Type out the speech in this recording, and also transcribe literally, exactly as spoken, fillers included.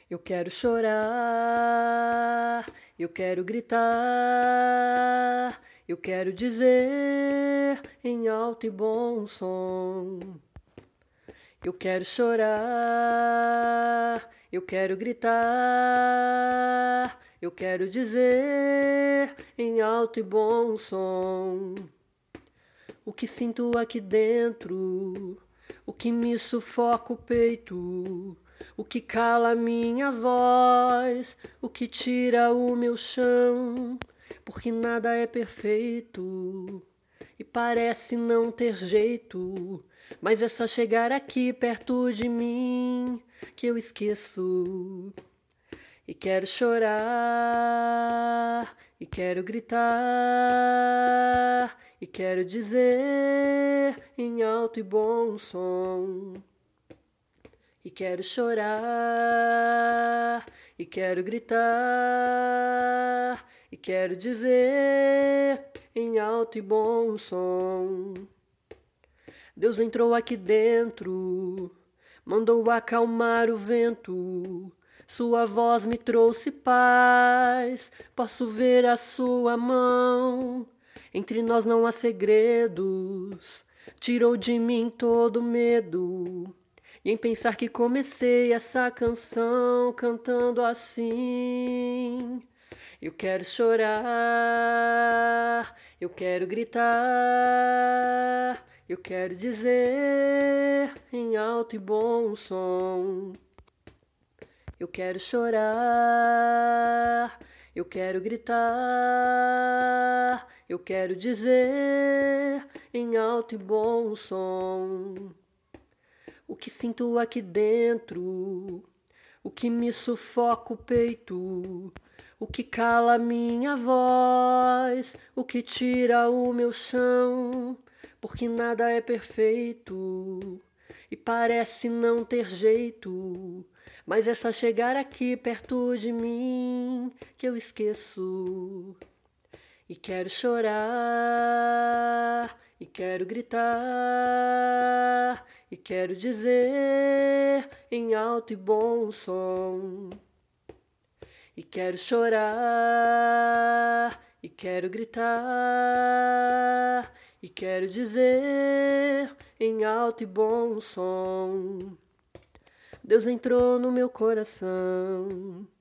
Eu quero chorar, eu quero gritar, eu quero dizer em alto e bom som. Eu quero chorar, eu quero gritar, eu quero dizer em alto e bom som. O que sinto aqui dentro, o que me sufoca o peito, o que cala minha voz, o que tira o meu chão, porque nada é perfeito e parece não ter jeito, mas é só chegar aqui perto de mim que eu esqueço. E quero chorar, e quero gritar, e quero dizer em alto e bom som. E quero chorar, e quero gritar, e quero dizer em alto e bom som. Deus entrou aqui dentro, mandou acalmar o vento. Sua voz me trouxe paz, posso ver a sua mão. Entre nós não há segredos, tirou de mim todo medo. E em pensar que comecei essa canção cantando assim. Eu quero chorar, eu quero gritar, eu quero dizer em alto e bom som. Eu quero chorar, eu quero gritar, eu quero dizer em alto e bom som. O que sinto aqui dentro, o que me sufoca o peito, o que cala minha voz, o que tira o meu chão, porque nada é perfeito e parece não ter jeito, mas é só chegar aqui perto de mim que eu esqueço. E quero chorar, e quero gritar, e quero dizer em alto e bom som. E quero chorar, e quero gritar, e quero dizer em alto e bom som. Deus entrou no meu coração.